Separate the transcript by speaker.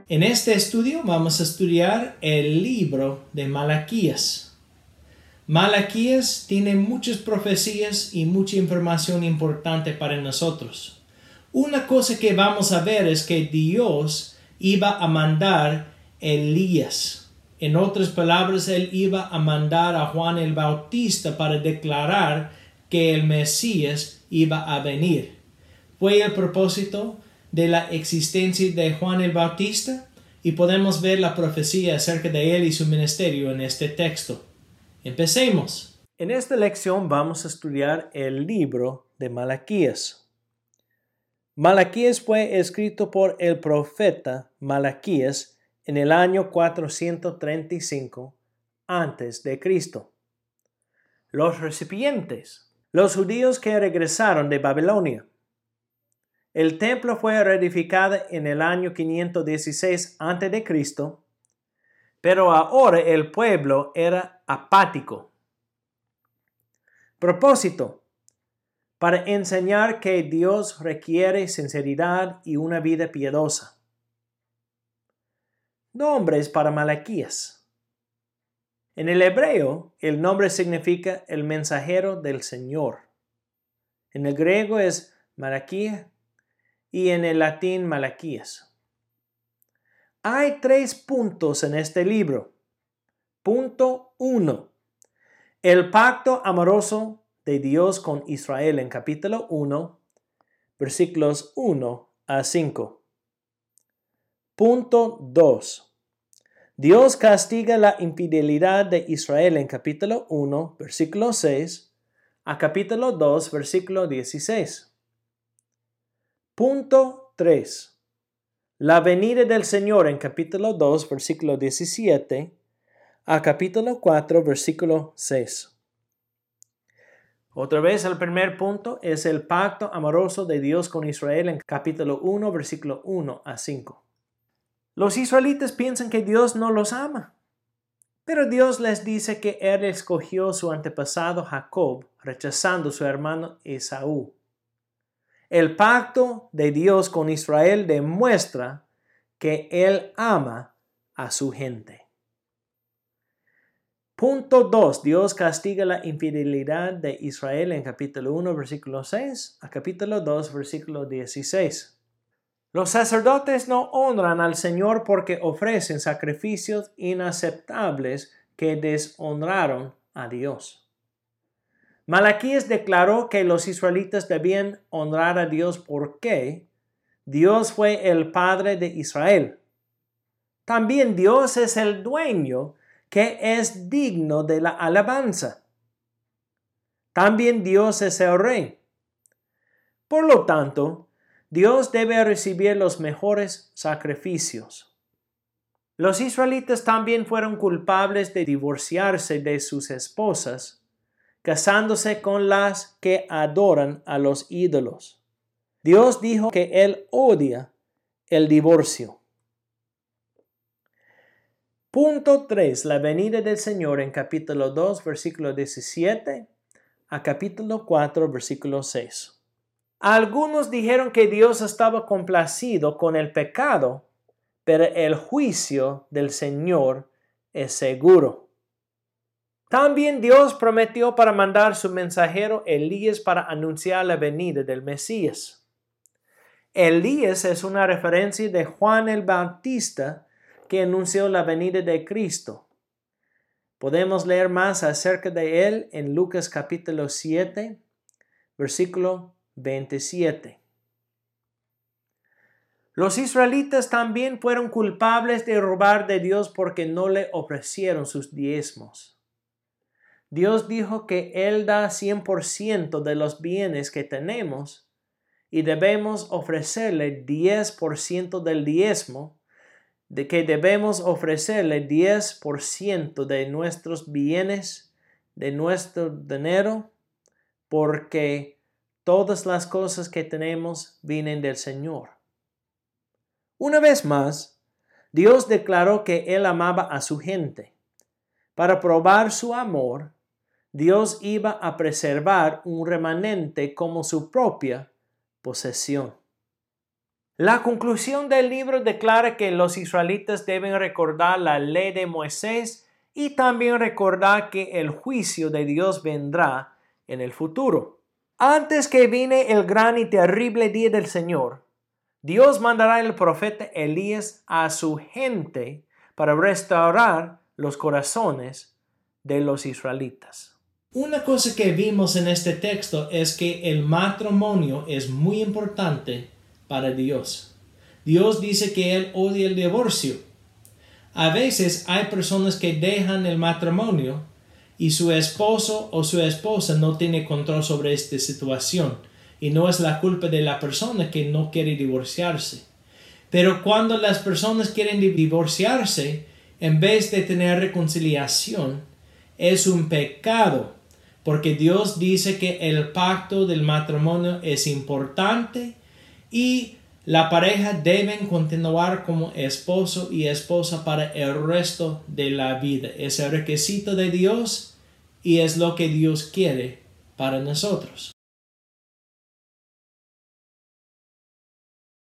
Speaker 1: En este estudio vamos a estudiar el libro de Malaquías. Malaquías tiene muchas profecías y mucha información importante para nosotros. Una cosa que vamos a ver es que Dios iba a mandar Elías. En otras palabras, Él iba a mandar a Juan el Bautista para declarar que el Mesías iba a venir. Fue el propósito de la existencia de Juan el Bautista y podemos ver la profecía acerca de él y su ministerio en este texto. Empecemos. En esta lección vamos a estudiar el libro de Malaquías. Malaquías fue escrito por el profeta Malaquías en el año 435 a.C. Los recipientes, los judíos que regresaron de Babilonia. El templo fue reedificado en el año 516 a.C., pero ahora el pueblo era apático. Propósito: para enseñar que Dios requiere sinceridad y una vida piadosa. Nombres para Malaquías. En el hebreo, el nombre significa el mensajero del Señor. En el griego es Malaquía y en el latín Malaquías. Hay 3 puntos en este libro. Punto 1. El pacto amoroso de Dios con Israel en capítulo 1, versículos 1 a 5. Punto 2. Dios castiga la infidelidad de Israel en capítulo 1, versículo 6 a capítulo 2, versículo 16. Punto 3. La venida del Señor en capítulo 2, versículo 17 a capítulo 4, versículo 6. Otra vez el primer punto es el pacto amoroso de Dios con Israel en capítulo 1, versículo 1 a 5. Los israelitas piensan que Dios no los ama, pero Dios les dice que Él escogió su antepasado Jacob, rechazando a su hermano Esaú. El pacto de Dios con Israel demuestra que Él ama a su gente. Punto 2. Dios castiga la infidelidad de Israel en capítulo 1, versículo 6 a capítulo 2, versículo 16. Los sacerdotes no honran al Señor porque ofrecen sacrificios inaceptables que deshonraron a Dios. Malaquías declaró que los israelitas debían honrar a Dios porque Dios fue el Padre de Israel. También Dios es el dueño que es digno de la alabanza. También Dios es el Rey. Por lo tanto, Dios debe recibir los mejores sacrificios. Los israelitas también fueron culpables de divorciarse de sus esposas, casándose con las que adoran a los ídolos. Dios dijo que Él odia el divorcio. Punto 3. La venida del Señor en capítulo 2, versículo 17 a capítulo 4, versículo 6. Algunos dijeron que Dios estaba complacido con el pecado, pero el juicio del Señor es seguro. También Dios prometió para mandar su mensajero Elías para anunciar la venida del Mesías. Elías es una referencia de Juan el Bautista que anunció la venida de Cristo. Podemos leer más acerca de él en Lucas capítulo 7, versículo 27. Los israelitas también fueron culpables de robar de Dios porque no le ofrecieron sus diezmos. Dios dijo que Él da 100% de los bienes que tenemos y debemos ofrecerle 10% del diezmo, de que debemos ofrecerle 10% de nuestros bienes, de nuestro dinero, porque todas las cosas que tenemos vienen del Señor. Una vez más, Dios declaró que Él amaba a su gente. Para probar su amor, Dios iba a preservar un remanente como su propia posesión. La conclusión del libro declara que los israelitas deben recordar la ley de Moisés y también recordar que el juicio de Dios vendrá en el futuro. Antes que viene el gran y terrible día del Señor, Dios mandará el profeta Elías a su gente para restaurar los corazones de los israelitas. Una cosa que vimos en este texto es que el matrimonio es muy importante para Dios. Dios dice que Él odia el divorcio. A veces hay personas que dejan el matrimonio y su esposo o su esposa no tiene control sobre esta situación y no es la culpa de la persona que no quiere divorciarse. Pero cuando las personas quieren divorciarse, en vez de tener reconciliación, es un pecado, porque Dios dice que el pacto del matrimonio es importante y la pareja deben continuar como esposo y esposa para el resto de la vida. Es el requisito de Dios y es lo que Dios quiere para nosotros.